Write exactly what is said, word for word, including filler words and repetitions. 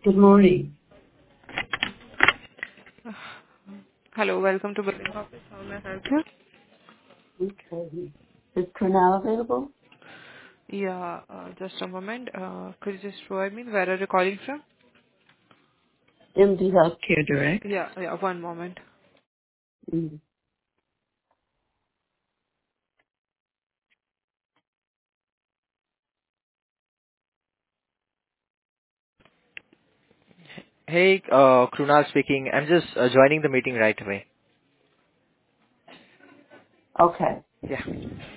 Good morning. Hello, welcome to Building Office. How may I help you? Okay. Is Cornell available? Yeah, uh, just a moment. Uh, could you just provide me where are you calling from? M D Healthcare Direct. Yeah, yeah, one moment. Mm. Hey, uh, Krunal speaking. I'm just uh, joining the meeting right away. Okay. Yeah.